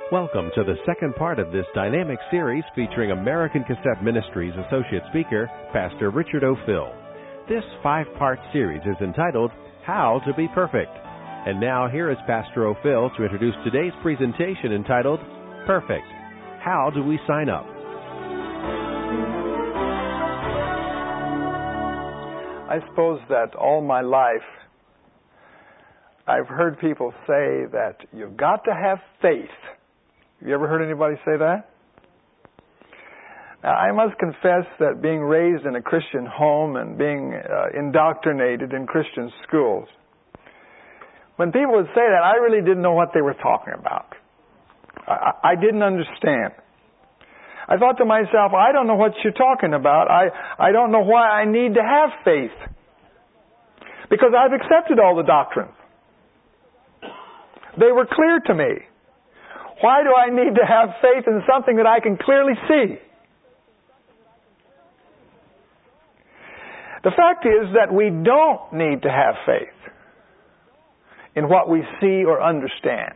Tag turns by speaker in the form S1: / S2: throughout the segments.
S1: Welcome to the second part of this dynamic series featuring American Cassette Ministries Associate Speaker, Pastor Richard O'Fill. This 5-part series is entitled, How to Be Perfect. And now here is Pastor O'Fill to introduce today's presentation entitled, Perfect. How do we sign up?
S2: I suppose that all my life I've heard people say that you've got to have faith. You ever heard anybody say that? Now, I must confess that being raised in a Christian home and being indoctrinated in Christian schools, when people would say that, I really didn't know what they were talking about. I didn't understand. I thought to myself, I don't know what you're talking about. I don't know why I need to have faith. Because I've accepted all the doctrines. They were clear to me. Why do I need to have faith in something that I can clearly see? The fact is that we don't need to have faith in what we see or understand.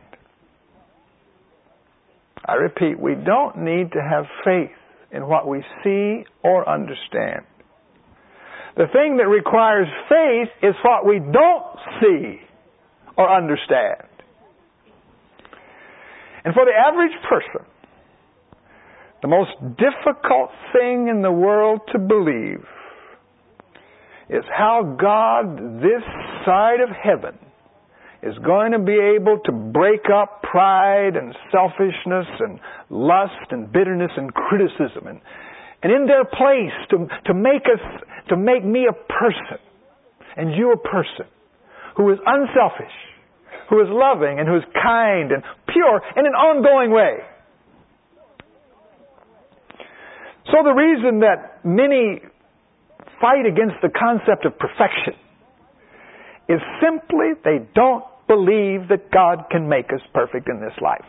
S2: I repeat, we don't need to have faith in what we see or understand. The thing that requires faith is what we don't see or understand. And for the average person, the most difficult thing in the world to believe is how God, this side of heaven, is going to be able to break up pride and selfishness and lust and bitterness and criticism and in their place to make me a person and you a person who is unselfish, who is loving and who is kind and pure in an ongoing way. So the reason that many fight against the concept of perfection is simply they don't believe that God can make us perfect in this life.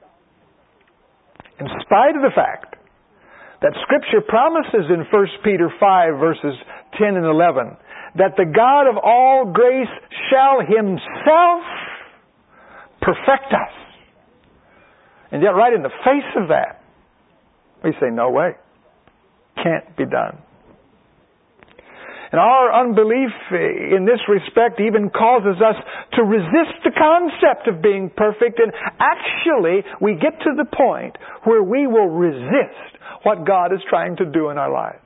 S2: In spite of the fact that Scripture promises in 1 Peter 5 verses 10 and 11 that the God of all grace shall Himself perfect us. And yet right in the face of that, we say, no way. Can't be done. And our unbelief in this respect even causes us to resist the concept of being perfect. And actually, we get to the point where we will resist what God is trying to do in our lives.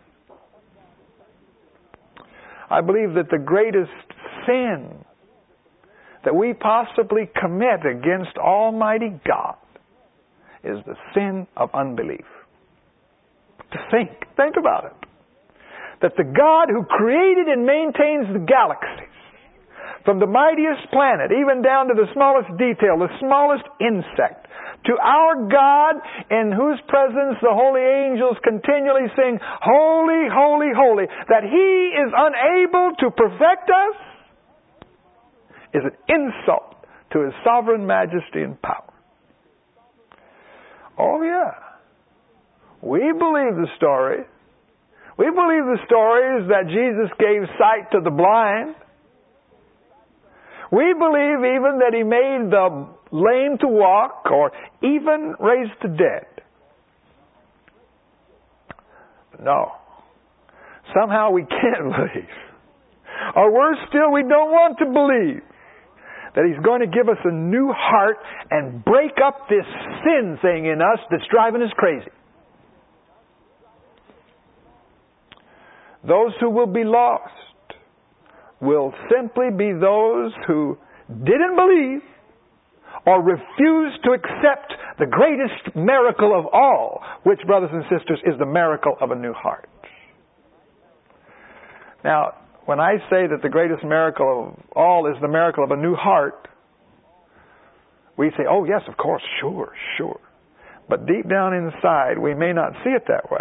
S2: I believe that the greatest sin that we possibly commit against Almighty God is the sin of unbelief. To think about it. That the God who created and maintains the galaxies, from the mightiest planet, even down to the smallest detail, the smallest insect, to our God in whose presence the holy angels continually sing, Holy, Holy, Holy, that He is unable to perfect us, is an insult to His sovereign majesty and power. Oh yeah. We believe the story. We believe the stories that Jesus gave sight to the blind. We believe even that He made the lame to walk or even raised the dead. No. Somehow we can't believe. Or worse still, we don't want to believe that He's going to give us a new heart and break up this sin thing in us that's driving us crazy. Those who will be lost will simply be those who didn't believe or refused to accept the greatest miracle of all, which, brothers and sisters, is the miracle of a new heart. Now, when I say that the greatest miracle of all is the miracle of a new heart, we say, oh yes, of course, sure. But deep down inside, we may not see it that way.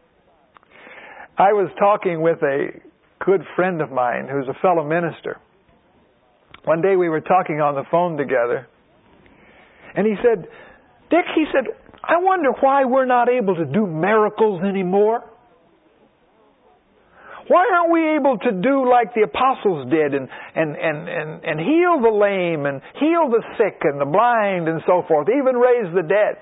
S2: I was talking with a good friend of mine who's a fellow minister. One day we were talking on the phone together, and he said, Dick, he said, I wonder why we're not able to do miracles anymore. Why aren't we able to do like the apostles did and heal the lame and heal the sick and the blind and so forth, even raise the dead?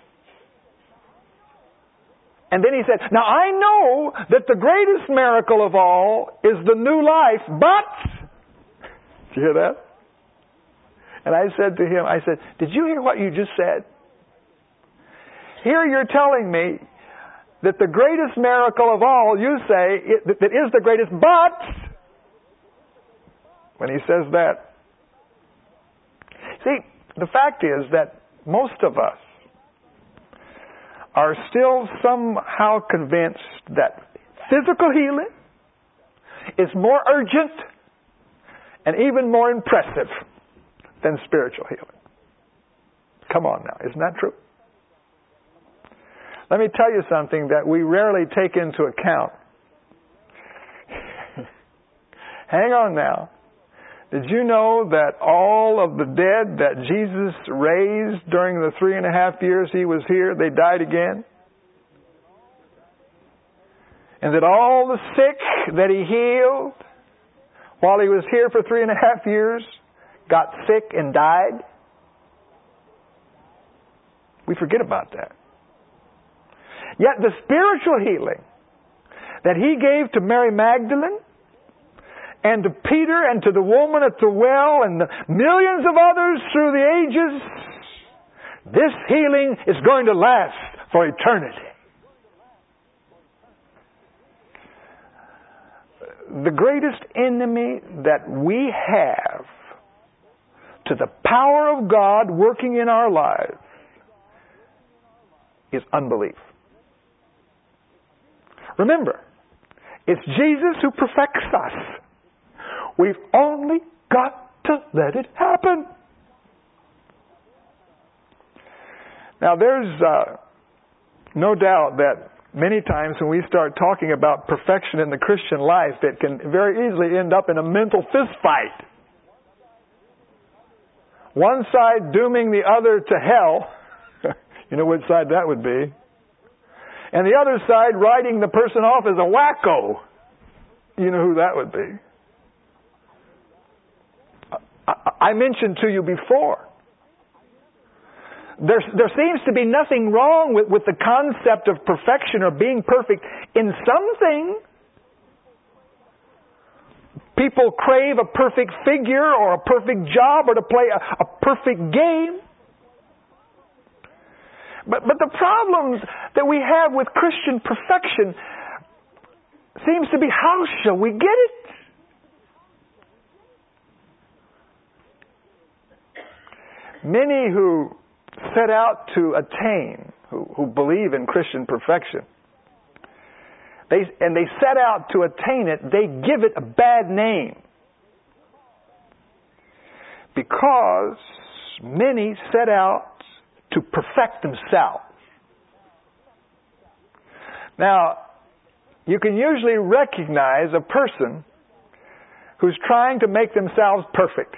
S2: And then he said, now I know that the greatest miracle of all is the new life, but... Did you hear that? And I said to him, did you hear what you just said? Here you're telling me that the greatest miracle of all, you say, that is the greatest, but... When he says that... See, the fact is that most of us are still somehow convinced that physical healing is more urgent and even more impressive than spiritual healing. Come on now, isn't that true? Let me tell you something that we rarely take into account. Hang on now. Did you know that all of the dead that Jesus raised during the 3.5 years He was here, they died again? And that all the sick that He healed while He was here for 3.5 years got sick and died? We forget about that. Yet the spiritual healing that He gave to Mary Magdalene and to Peter and to the woman at the well and the millions of others through the ages, this healing is going to last for eternity. The greatest enemy that we have to the power of God working in our lives is unbelief. Remember, it's Jesus who perfects us. We've only got to let it happen. Now, there's no doubt that many times when we start talking about perfection in the Christian life, it can very easily end up in a mental fist fight. One side dooming the other to hell. You know which side that would be. And the other side writing the person off as a wacko. You know who that would be. I mentioned to you before, there seems to be nothing wrong with the concept of perfection or being perfect in something. People crave a perfect figure or a perfect job or to play a perfect game. But the problems that we have with Christian perfection seems to be, how shall we get it? Many who set out to attain, who believe in Christian perfection, they set out to attain it, they give it a bad name. Because many set out to perfect themselves. Now, you can usually recognize a person who's trying to make themselves perfect.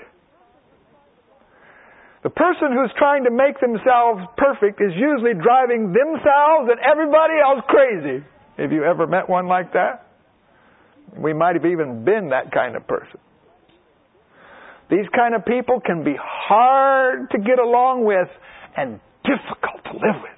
S2: The person who's trying to make themselves perfect is usually driving themselves and everybody else crazy. Have you ever met one like that? We might have even been that kind of person. These kind of people can be hard to get along with and difficult to live with.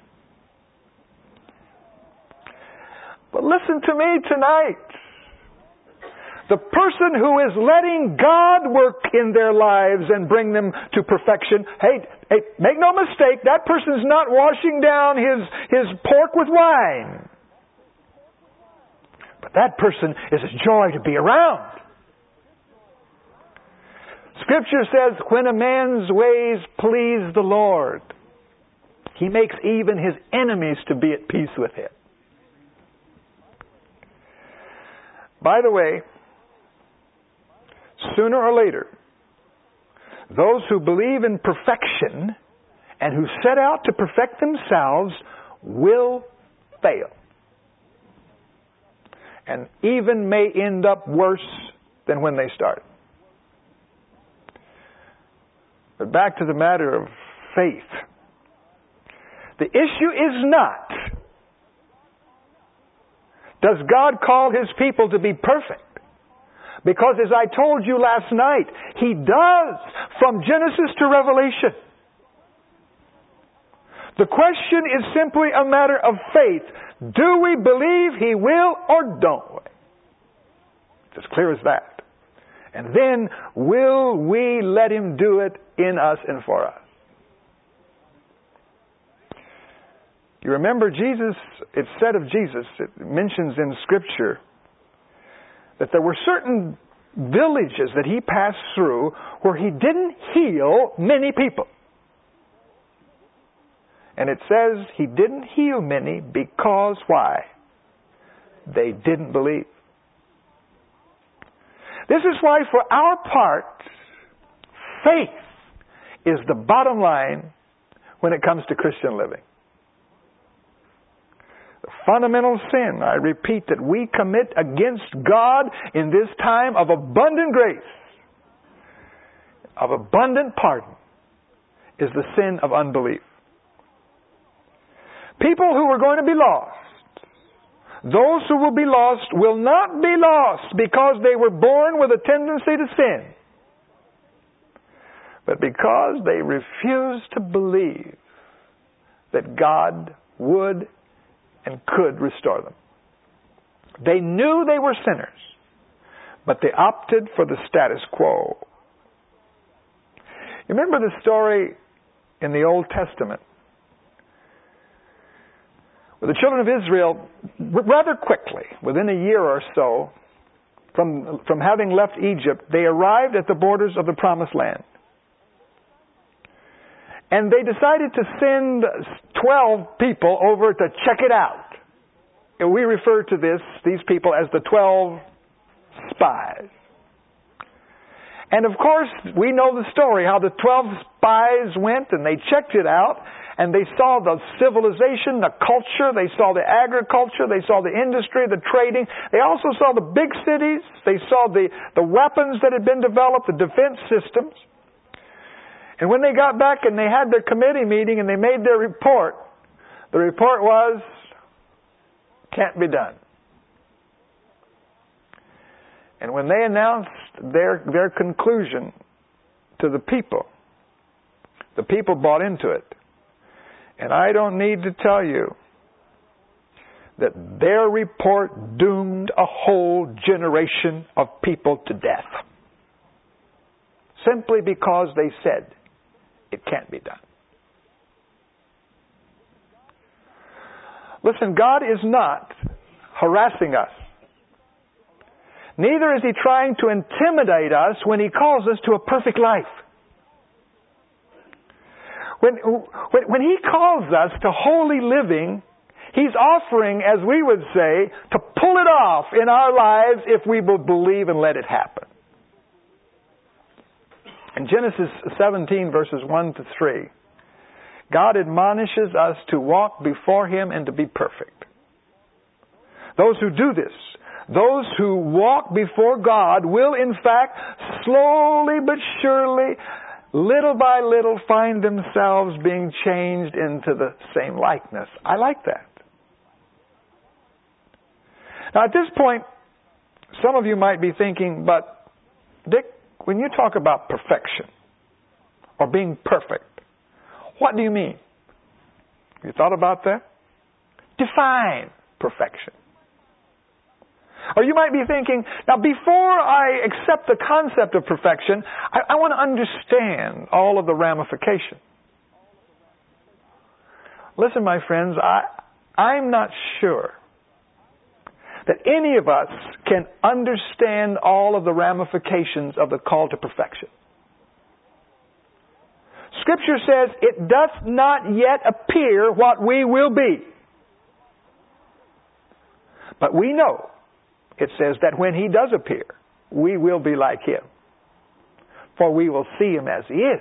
S2: But listen to me tonight. The person who is letting God work in their lives and bring them to perfection, hey, make no mistake, that person's not washing down his pork with wine. But that person is a joy to be around. Scripture says, when a man's ways please the Lord, He makes even his enemies to be at peace with him. By the way, sooner or later, those who believe in perfection and who set out to perfect themselves will fail. And even may end up worse than when they started. But back to the matter of faith. The issue is not Does God call His people to be perfect? Because as I told you last night, He does, from Genesis to Revelation. The question is simply a matter of faith. Do we believe He will or don't we? It's as clear as that. And then, will we let Him do it in us and for us? You remember Jesus, it's said of Jesus, it mentions in Scripture, that there were certain villages that He passed through where He didn't heal many people. And it says He didn't heal many because why? They didn't believe. This is why for our part, faith is the bottom line when it comes to Christian living. The fundamental sin, I repeat, that we commit against God in this time of abundant grace, of abundant pardon, is the sin of unbelief. People who are going to be lost, those who will be lost will not be lost because they were born with a tendency to sin, but because they refuse to believe that God would and could restore them. They knew they were sinners, but they opted for the status quo. You remember the story in the Old Testament where the children of Israel, rather quickly, within a year or so, from having left Egypt, they arrived at the borders of the Promised Land. And they decided to send 12 people over to check it out. And we refer to these people as the 12 spies. And of course, we know the story, how the 12 spies went and they checked it out, and they saw the civilization, the culture, they saw the agriculture, they saw the industry, the trading. They also saw the big cities, they saw the weapons that had been developed, the defense systems. And when they got back and they had their committee meeting and they made their report, the report was, can't be done. And when they announced their conclusion to the people bought into it. And I don't need to tell you that their report doomed a whole generation of people to death. Simply because they said, it can't be done. Listen, God is not harassing us. Neither is He trying to intimidate us when He calls us to a perfect life. When He calls us to holy living, He's offering, as we would say, to pull it off in our lives if we will believe and let it happen. In Genesis 17, verses 1 to 3, God admonishes us to walk before Him and to be perfect. Those who do this, those who walk before God will in fact slowly but surely, little by little, find themselves being changed into the same likeness. I like that. Now at this point, some of you might be thinking, but Dick, when you talk about perfection or being perfect, what do you mean? You thought about that? Define perfection. Or you might be thinking, now before I accept the concept of perfection, I want to understand all of the ramifications. Listen, my friends, I'm not sure that any of us can understand all of the ramifications of the call to perfection. Scripture says, it doth not yet appear what we will be. But we know, it says that when He does appear, we will be like Him. For we will see Him as He is.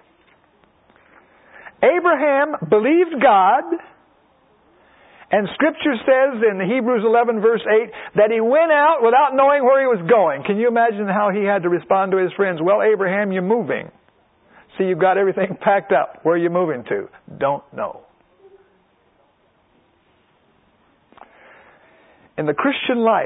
S2: Abraham believed God, and Scripture says in Hebrews 11 verse 8 that he went out without knowing where he was going. Can you imagine how he had to respond to his friends? Well, Abraham, you're moving. See, you've got everything packed up. Where are you moving to? Don't know. in the Christian life,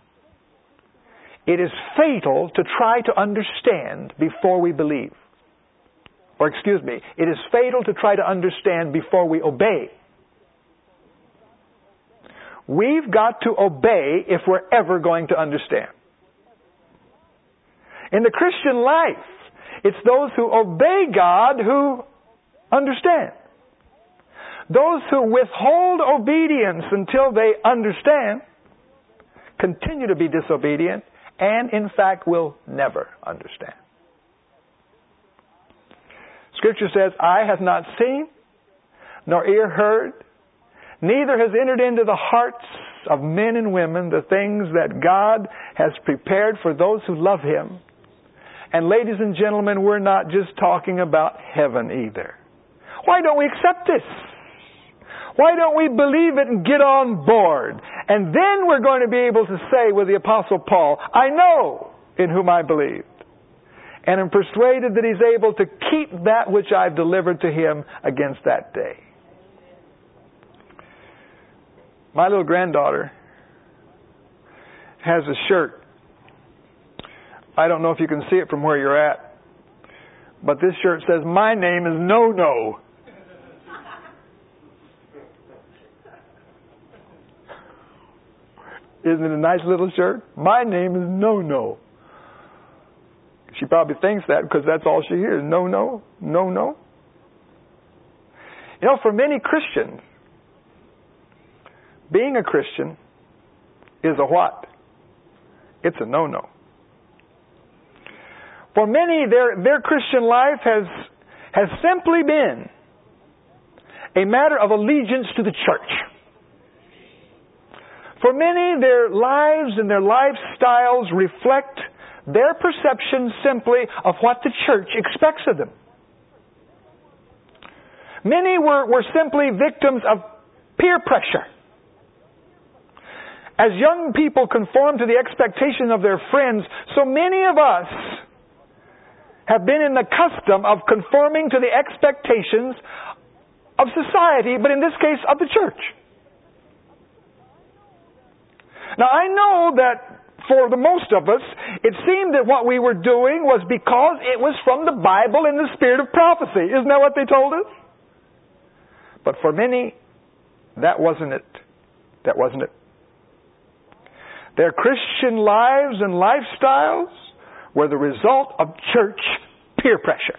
S2: it is fatal to try to understand before we believe. Or it is fatal to try to understand before we obey. We've got to obey if we're ever going to understand. In the Christian life, it's those who obey God who understand. Those who withhold obedience until they understand continue to be disobedient and, in fact, will never understand. Scripture says, "Eye hath not seen, nor ear heard, neither has entered into the hearts of men and women the things that God has prepared for those who love Him." And ladies and gentlemen, we're not just talking about heaven either. Why don't we accept this? Why don't we believe it and get on board? And then we're going to be able to say with the Apostle Paul, "I know in whom I believed, and am persuaded that He's able to keep that which I've delivered to Him against that day." My little granddaughter has a shirt. I don't know if you can see it from where you're at, but this shirt says, "My name is No-No." Isn't it a nice little shirt? My name is No-No. She probably thinks that because that's all she hears. No-No, no-no. You know, for many Christians, being a Christian is a what? It's a no-no. For many, their Christian life has simply been a matter of allegiance to the church. For many, their lives and their lifestyles reflect their perception simply of what the church expects of them. Many were simply victims of peer pressure. As young people conform to the expectation of their friends, so many of us have been in the custom of conforming to the expectations of society, but in this case, of the church. Now, I know that for the most of us, it seemed that what we were doing was because it was from the Bible and the spirit of prophecy. Isn't that what they told us? But for many, that wasn't it. That wasn't it. Their Christian lives and lifestyles were the result of church peer pressure.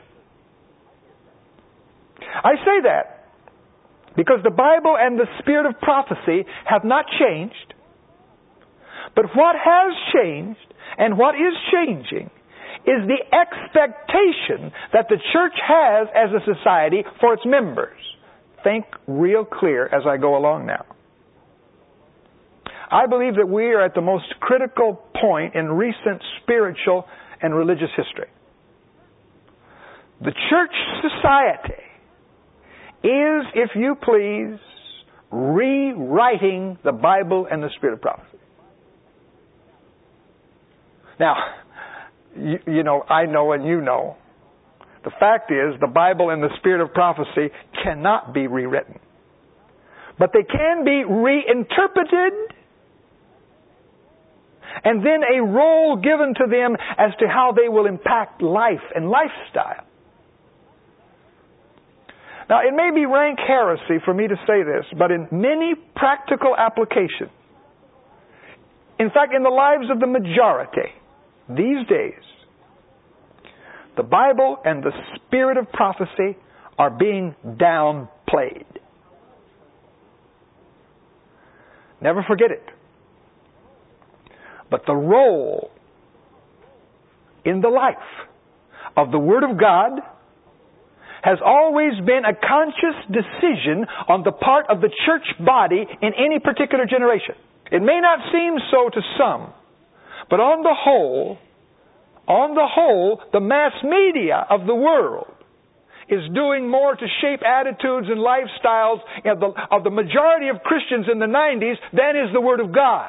S2: I say that because the Bible and the spirit of prophecy have not changed. But what has changed and what is changing is the expectation that the church has as a society for its members. Think real clear as I go along now. I believe that we are at the most critical point in recent spiritual and religious history. The church society is, if you please, rewriting the Bible and the spirit of prophecy. Now, you know, I know and you know, the fact is the Bible and the spirit of prophecy cannot be rewritten. But they can be reinterpreted and then a role given to them as to how they will impact life and lifestyle. Now, it may be rank heresy for me to say this, but in many practical applications, in fact, in the lives of the majority, these days, the Bible and the spirit of prophecy are being downplayed. Never forget it. But the role in the life of the Word of God has always been a conscious decision on the part of the church body in any particular generation. It may not seem so to some, but on the whole, the mass media of the world is doing more to shape attitudes and lifestyles of the majority of Christians in the 90s than is the Word of God.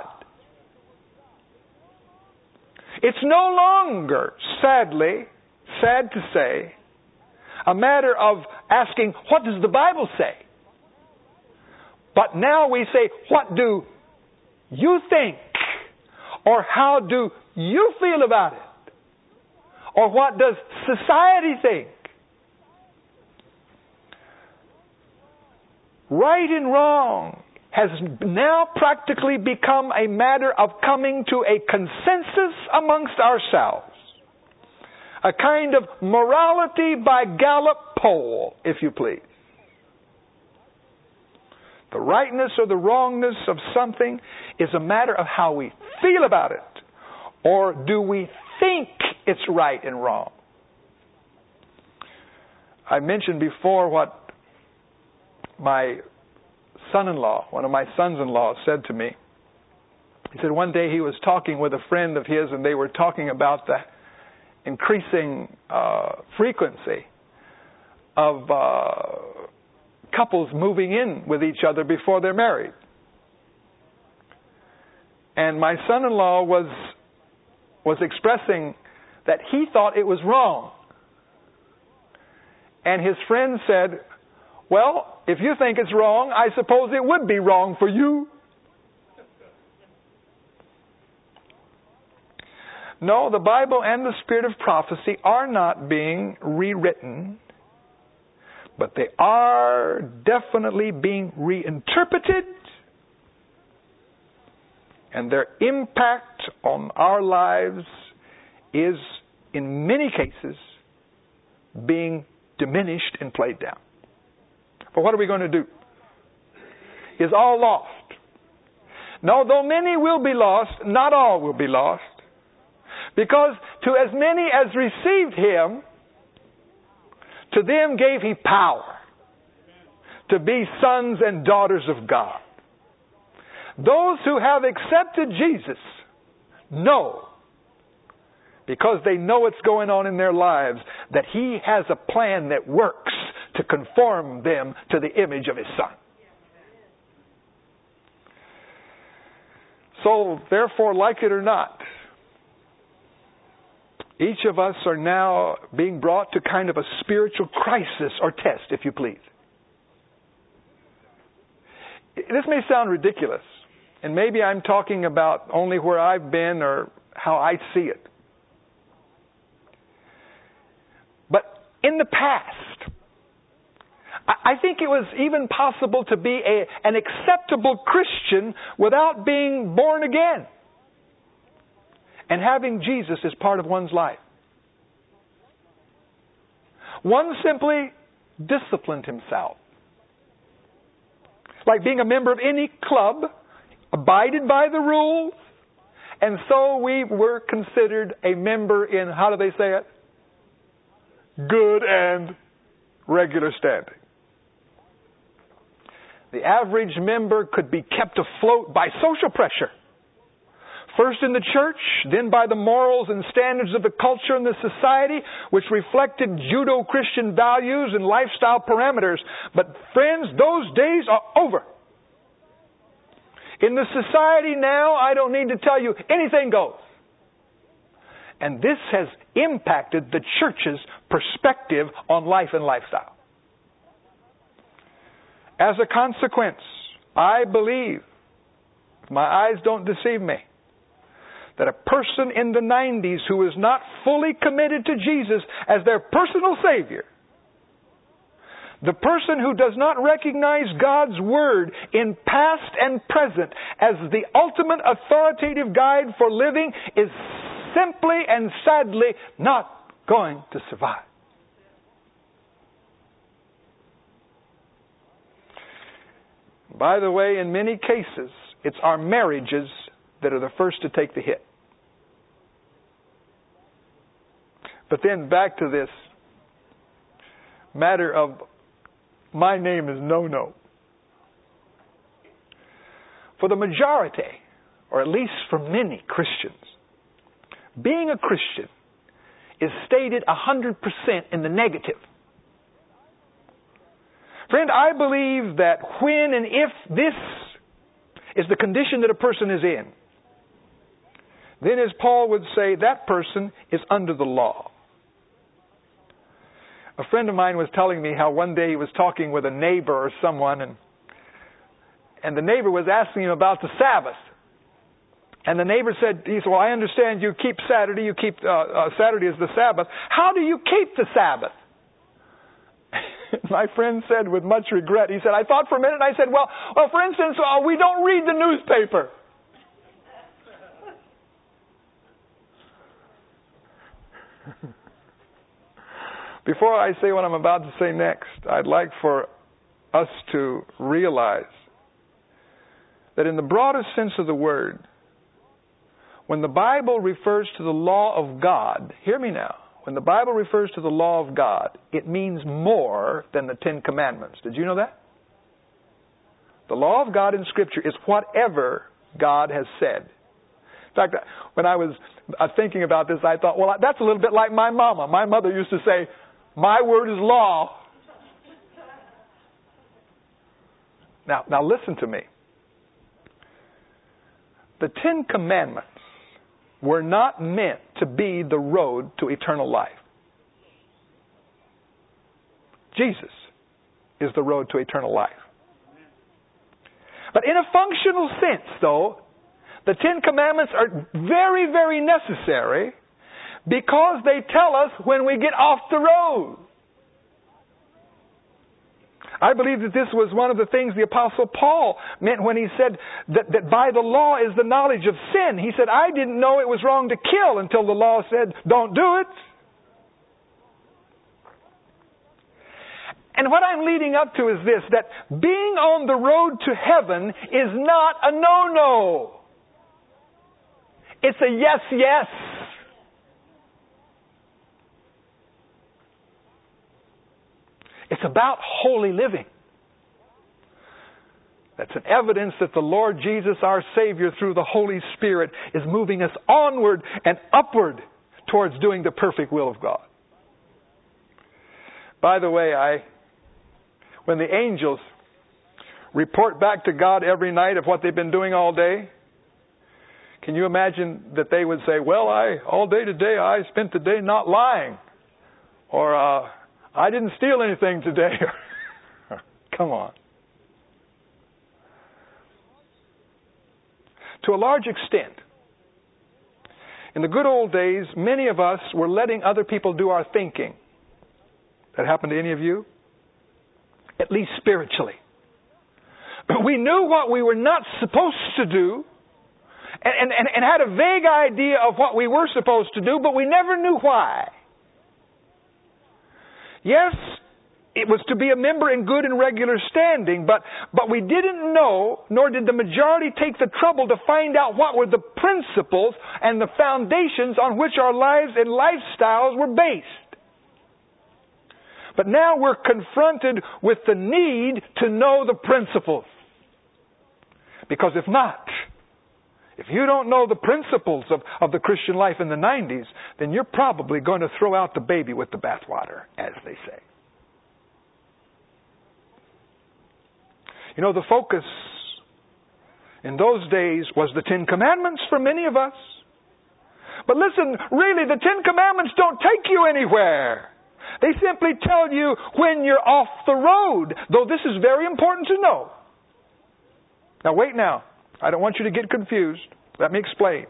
S2: It's no longer, sadly, sad to say, a matter of asking, what does the Bible say? But now we say, what do you think? Or how do you feel about it? Or what does society think? Right and wrong has now practically become a matter of coming to a consensus amongst ourselves. A kind of morality by Gallup poll, if you please. The rightness or the wrongness of something is a matter of how we feel about it. Or do we think it's right and wrong? I mentioned before what my son-in-law, one of my sons-in-law, said to me. He said one day he was talking with a friend of his, and they were talking about the increasing frequency of couples moving in with each other before they're married. And my son-in-law was expressing that he thought it was wrong. And his friend said, well, if you think it's wrong, I suppose it would be wrong for you. No, the Bible and the spirit of prophecy are not being rewritten, but they are definitely being reinterpreted, and their impact on our lives is, in many cases, being diminished and played down. But what are we going to do? Is all lost? No, though many will be lost, not all will be lost. Because to as many as received Him, to them gave He power to be sons and daughters of God. Those who have accepted Jesus know, because they know what's going on in their lives, that He has a plan that works to conform them to the image of His Son. So, therefore, like it or not, each of us are now being brought to kind of a spiritual crisis or test, if you please. This may sound ridiculous, and maybe I'm talking about only where I've been or how I see it. But in the past, I think it was even possible to be an acceptable Christian without being born again and having Jesus as part of one's life. One simply disciplined himself. Like being a member of any club, abided by the rules, and so we were considered a member in, how do they say it? Good and regular standing. The average member could be kept afloat by social pressure. First in the church, then by the morals and standards of the culture and the society, which reflected Judeo-Christian values and lifestyle parameters. But friends, those days are over. In the society now, I don't need to tell you, anything goes. And this has impacted the church's perspective on life and lifestyle. As a consequence, I believe, if my eyes don't deceive me, that a person in the 90s who is not fully committed to Jesus as their personal Savior, the person who does not recognize God's Word in past and present as the ultimate authoritative guide for living, is simply and sadly not going to survive. By the way, in many cases, it's our marriages that are the first to take the hit. But then back to this matter of my name is no-no. For the majority, or at least for many Christians, being a Christian is stated 100% in the negative. Friend, I believe that when and if this is the condition that a person is in, then as Paul would say, that person is under the law. A friend of mine was telling me how one day he was talking with a neighbor or someone, and the neighbor was asking him about the Sabbath. And the neighbor said, he said, well, I understand you keep Saturday, Saturday is the Sabbath. How do you keep the Sabbath? My friend said with much regret, he said, I thought for a minute, and I said, well, for instance, we don't read the newspaper. Before I say what I'm about to say next, I'd like for us to realize that in the broadest sense of the word, when the Bible refers to the law of God, hear me now, when the Bible refers to the law of God, it means more than the Ten Commandments. Did you know that? The law of God in Scripture is whatever God has said. In fact, when I was thinking about this, I thought, well, that's a little bit like my mama. My mother used to say, my word is law. Now listen to me. The Ten Commandments were not meant to be the road to eternal life. Jesus is the road to eternal life. But in a functional sense, though, the Ten Commandments are very, very necessary because they tell us when we get off the road. I believe that this was one of the things the Apostle Paul meant when he said that by the law is the knowledge of sin. He said, I didn't know it was wrong to kill until the law said, don't do it. And what I'm leading up to is this, that being on the road to heaven is not a no-no. It's a yes, yes. It's about holy living. That's an evidence that the Lord Jesus, our Savior, through the Holy Spirit, is moving us onward and upward towards doing the perfect will of God. By the way, when the angels report back to God every night of what they've been doing all day, can you imagine that they would say, well, all day today I spent the day not lying. Or, I didn't steal anything today. Come on. To a large extent, in the good old days, many of us were letting other people do our thinking. That happened to any of you? At least spiritually. We knew what we were not supposed to do and had a vague idea of what we were supposed to do, but we never knew why. Yes, it was to be a member in good and regular standing, but we didn't know, nor did the majority take the trouble to find out what were the principles and the foundations on which our lives and lifestyles were based. But now we're confronted with the need to know the principles. Because if not, if you don't know the principles of the Christian life in the 90s, then you're probably going to throw out the baby with the bathwater, as they say. You know, the focus in those days was the Ten Commandments for many of us. But listen, really, the Ten Commandments don't take you anywhere. They simply tell you when you're off the road, though this is very important to know. Now wait now. I don't want you to get confused. Let me explain.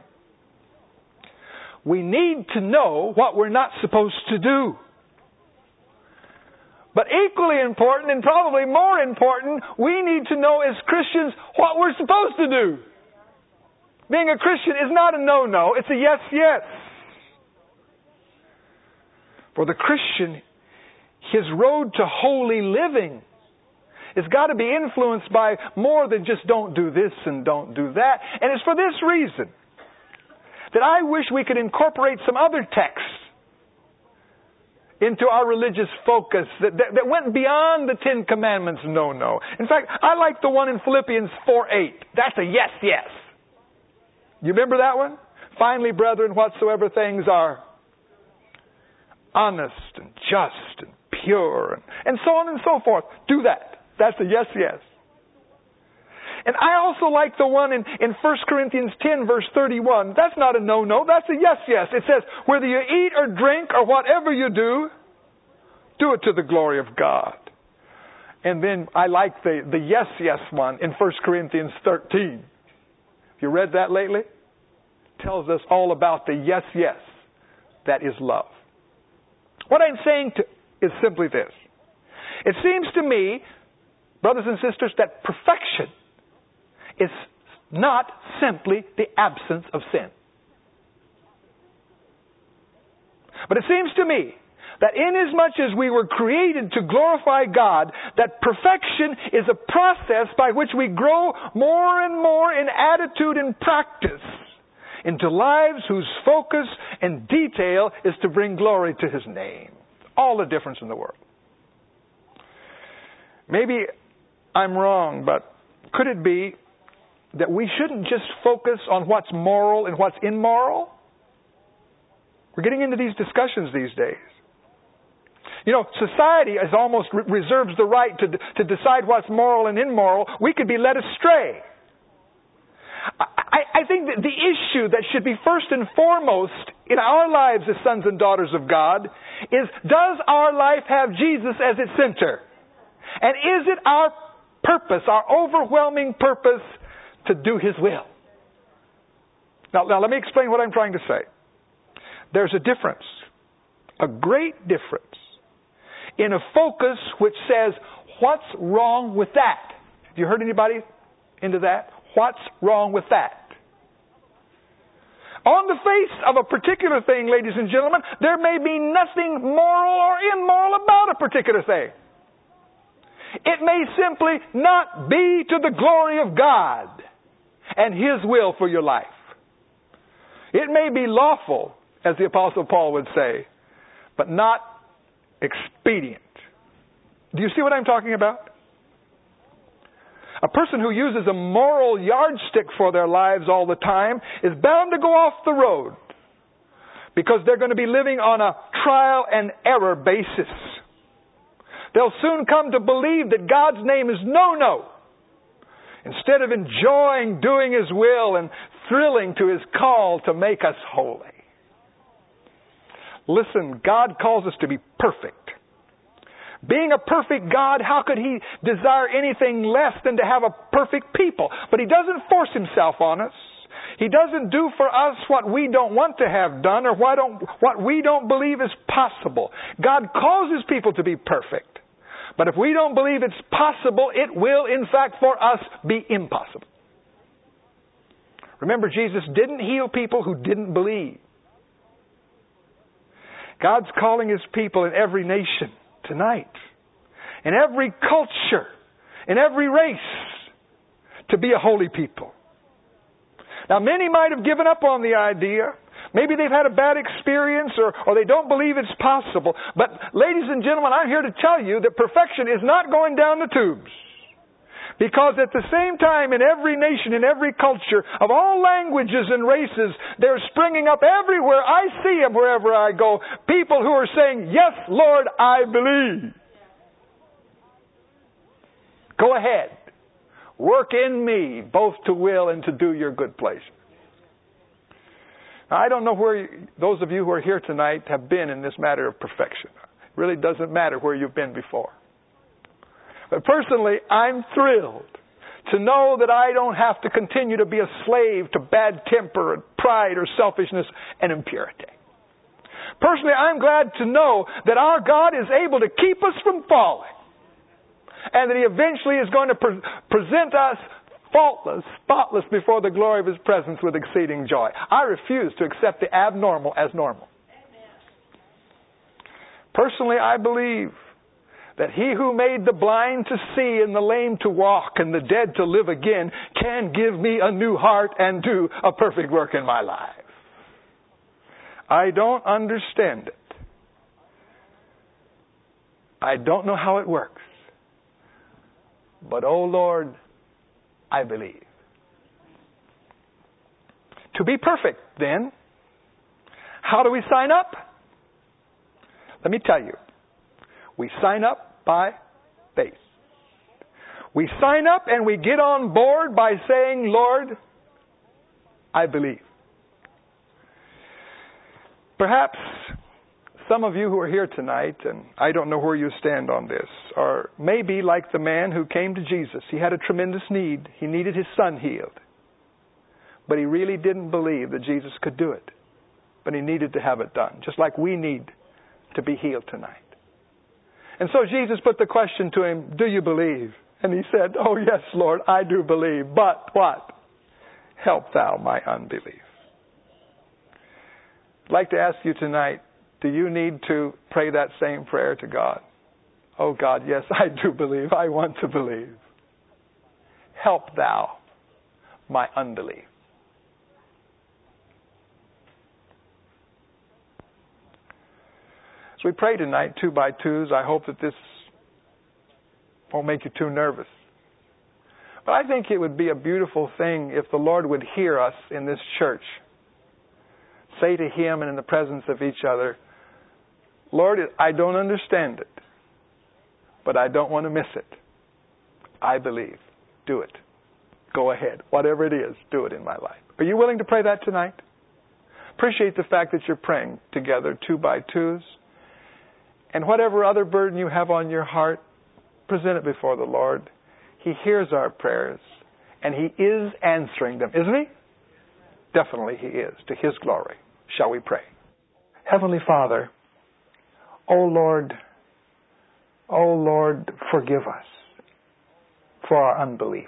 S2: We need to know what we're not supposed to do. But equally important, and probably more important, we need to know as Christians what we're supposed to do. Being a Christian is not a no-no, it's a yes, yes. For the Christian, his road to holy living it's got to be influenced by more than just don't do this and don't do that. And it's for this reason that I wish we could incorporate some other texts into our religious focus that went beyond the Ten Commandments no-no. In fact, I like the one in Philippians 4:8. That's a yes, yes. You remember that one? Finally, brethren, whatsoever things are honest and just and pure and so on and so forth, do that. That's a yes, yes. And I also like the one in 1 Corinthians 10, verse 31. That's not a no-no. That's a yes, yes. It says, whether you eat or drink or whatever you do, do it to the glory of God. And then I like the yes, yes one in 1 Corinthians 13. Have you read that lately? tells us all about the yes, yes. That is love. What I'm saying is simply this. It seems to me, brothers and sisters, that perfection is not simply the absence of sin. But it seems to me that inasmuch as we were created to glorify God, that perfection is a process by which we grow more and more in attitude and practice into lives whose focus and detail is to bring glory to His name. All the difference in the world. Maybe I'm wrong, but could it be that we shouldn't just focus on what's moral and what's immoral? We're getting into these discussions these days. You know, society is almost reserves the right to decide what's moral and immoral. We could be led astray. I think that the issue that should be first and foremost in our lives as sons and daughters of God is, does our life have Jesus as its center? And is it our purpose, our overwhelming purpose, to do His will? Now let me explain what I'm trying to say. There's a difference, a great difference, in a focus which says, what's wrong with that? Have you heard anybody into that? What's wrong with that? On the face of a particular thing, ladies and gentlemen, there may be nothing moral or immoral about a particular thing. It may simply not be to the glory of God and His will for your life. It may be lawful, as the Apostle Paul would say, but not expedient. Do you see what I'm talking about? A person who uses a moral yardstick for their lives all the time is bound to go off the road because they're going to be living on a trial and error basis. They'll soon come to believe that God's name is no-no, instead of enjoying doing His will and thrilling to His call to make us holy. Listen, God calls us to be perfect. Being a perfect God, how could He desire anything less than to have a perfect people? But He doesn't force Himself on us. He doesn't do for us what we don't want to have done or what we don't believe is possible. God calls His people to be perfect. But if we don't believe it's possible, it will, in fact, for us be impossible. Remember, Jesus didn't heal people who didn't believe. God's calling His people in every nation tonight, in every culture, in every race, to be a holy people. Now, many might have given up on the idea. Maybe they've had a bad experience or they don't believe it's possible. But, ladies and gentlemen, I'm here to tell you that perfection is not going down the tubes. Because at the same time, in every nation, in every culture, of all languages and races, they're springing up everywhere. I see them wherever I go. People who are saying, yes, Lord, I believe. Go ahead. Work in me, both to will and to do your good pleasure. Now, I don't know where those of you who are here tonight have been in this matter of perfection. It really doesn't matter where you've been before. But personally, I'm thrilled to know that I don't have to continue to be a slave to bad temper and pride or selfishness and impurity. Personally, I'm glad to know that our God is able to keep us from falling and that He eventually is going to present us faultless, spotless before the glory of His presence with exceeding joy. I refuse to accept the abnormal as normal. Personally, I believe that He who made the blind to see and the lame to walk and the dead to live again can give me a new heart and do a perfect work in my life. I don't understand it. I don't know how it works. But, oh Lord, I believe. To be perfect, then, how do we sign up? Let me tell you. We sign up by faith. We sign up and we get on board by saying, Lord, I believe. Perhaps some of you who are here tonight, and I don't know where you stand on this, or maybe like the man who came to Jesus. He had a tremendous need. He needed his son healed. but he really didn't believe that Jesus could do it. But he needed to have it done, just like we need to be healed tonight. And so Jesus put the question to him, do you believe? And he said, oh yes, Lord, I do believe. But what? Help thou my unbelief. I'd like to ask you tonight, do you need to pray that same prayer to God? Oh God, yes, I do believe. I want to believe. Help thou my unbelief. As we pray tonight, 2 by 2s, I hope that this won't make you too nervous. But I think it would be a beautiful thing if the Lord would hear us in this church say to Him and in the presence of each other, Lord, I don't understand it, but I don't want to miss it. I believe. Do it. Go ahead. Whatever it is, do it in my life. Are you willing to pray that tonight? Appreciate the fact that you're praying together, 2 by 2s. And whatever other burden you have on your heart, present it before the Lord. He hears our prayers, and He is answering them, isn't He? Definitely He is, to His glory. Shall we pray? Heavenly Father, O Lord, forgive us for our unbelief.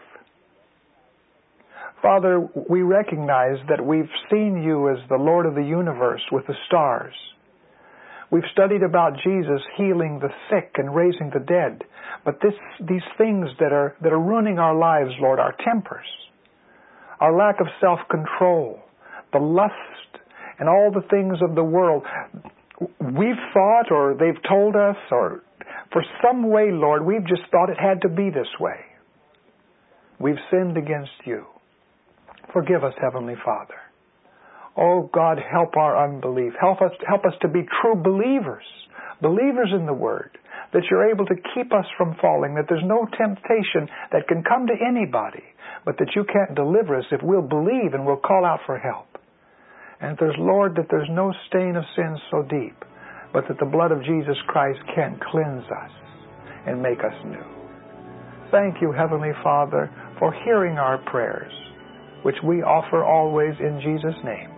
S2: Father, we recognize that we've seen You as the Lord of the universe with the stars. We've studied about Jesus healing the sick and raising the dead. But these things that are ruining our lives, Lord, our tempers, our lack of self-control, the lust, and all the things of the world, we've thought, or they've told us, or for some way, Lord, we've just thought it had to be this way. We've sinned against You. Forgive us, Heavenly Father. Oh, God, help our unbelief. Help us to be true believers in the Word, that You're able to keep us from falling, that there's no temptation that can come to anybody, but that You can't deliver us if we'll believe and we'll call out for help. And Lord, that there's no stain of sin so deep, but that the blood of Jesus Christ can cleanse us and make us new. Thank You, Heavenly Father, for hearing our prayers, which we offer always in Jesus' name.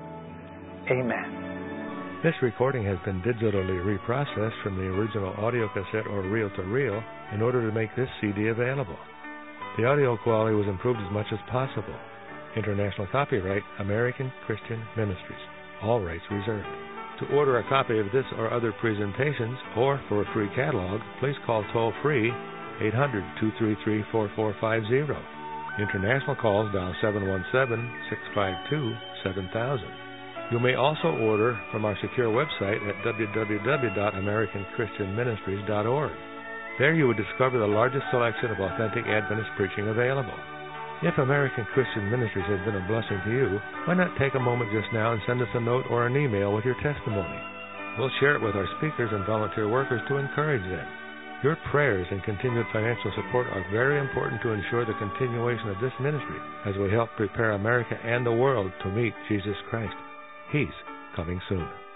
S2: Amen.
S3: This recording has been digitally reprocessed from the original audio cassette or reel-to-reel in order to make this CD available. The audio quality was improved as much as possible. International copyright, American Christian Ministries. All rights reserved. To order a copy of this or other presentations, or for a free catalog, please call toll-free 800-233-4450. International calls dial 717-652-7000. You may also order from our secure website at www.americanchristianministries.org. There you will discover the largest selection of authentic Adventist preaching available. If American Christian Ministries has been a blessing to you, why not take a moment just now and send us a note or an email with your testimony? We'll share it with our speakers and volunteer workers to encourage them. Your prayers and continued financial support are very important to ensure the continuation of this ministry as we help prepare America and the world to meet Jesus Christ. He's coming soon.